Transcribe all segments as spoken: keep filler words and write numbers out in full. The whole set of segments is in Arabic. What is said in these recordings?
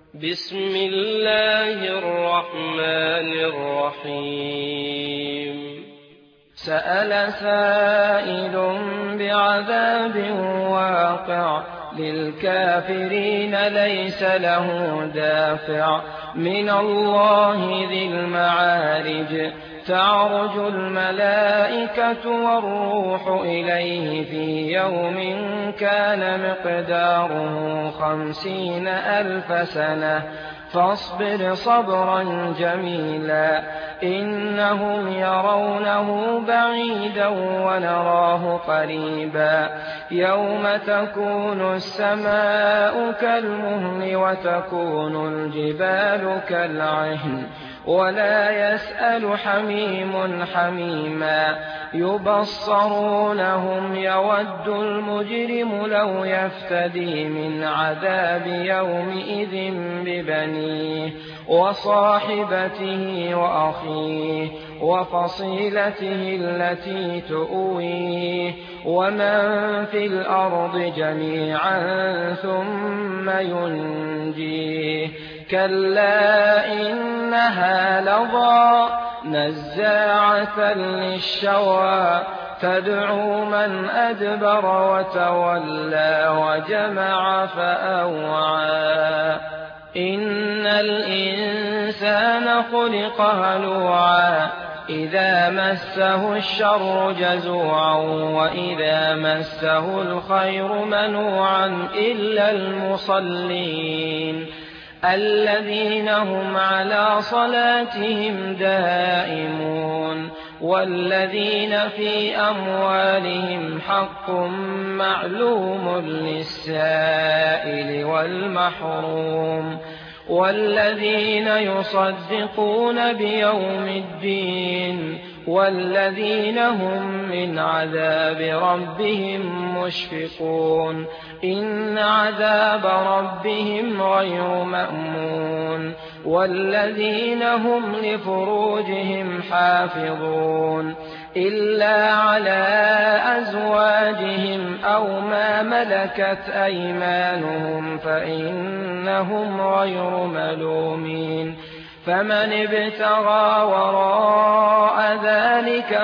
بسم الله الرحمن الرحيم سأل سائل بعذاب واقع للكافرين ليس له دافع من الله ذي المعارج تعرج الملائكة والروح إليه في يوم كان مقداره خمسين ألف سنة فاصبر صبرا جميلا إنهم يرونه بعيدا ونراه قريبا يوم تكون السماء كالمهل وتكون الجبال كالعهن ولا يسأل حميم حميما يبصرونهم يود المجرم لو يفتدي من عذاب يومئذ ببنيه وصاحبته وأخيه وفصيلته التي تؤويه ومن في الأرض جميعا ثم ينجيه كلا إنها لظى نزاعة للشوى تدعو من أدبر وتولى وجمع فأوعى إن الإنسان خلق هلوعا إذا مسه الشر جزوعا وإذا مسه الخير منوعا إلا المصلين الذين هم على صلاتهم دائمون والذين في أموالهم حق معلوم للسائل والمحروم والذين يصدقون بيوم الدين والذين هم من عذاب ربهم مشفقون إن عذاب ربهم غير مأمون والذين هم لفروجهم حافظون إلا على أزواجهم أو ما ملكت أيمانهم فإنهم غير ملومين فمن ابتغى وراء ذلك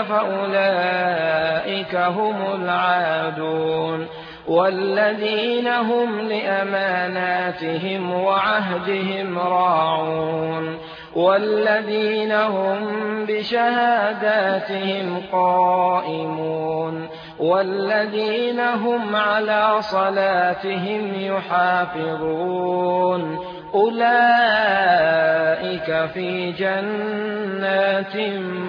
فأولئك هم العادون والذين هم لأماناتهم وعهدهم راعون والذين هم بشهاداتهم قائمون والذين هم على صلاتهم يحافظون أولئك في جنات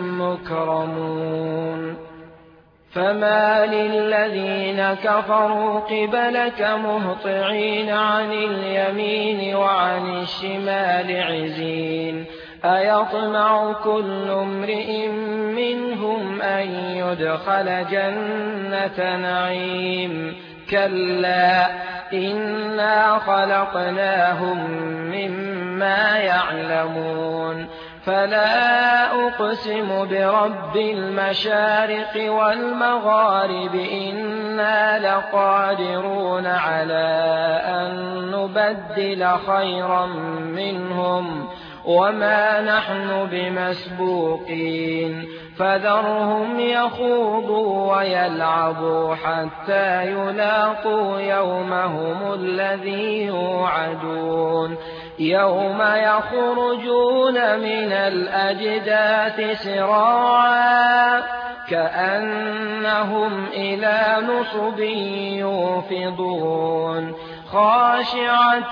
مكرمون فما للذين كفروا قبلك مهطعين عن اليمين وعن الشمال عزين أيطمع كل امرئ منهم أن يدخل جنة نعيم كلا إنا خلقناهم مما يعلمون فلا أقسم برب المشارق والمغارب إنا لقادرون على أن نبدل خيرا منهم وما نحن بمسبوقين فذرهم يخوضوا ويلعبوا حتى يلاقوا يومهم الذي يوعدون يوم يخرجون من الأجداث سراعا كأنهم إلى نصب يوفضون خاشعة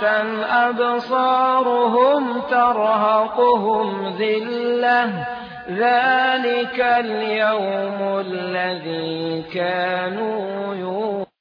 أبصارهم ترهقهم ذلة ذلك اليوم الذي كانوا يوعدون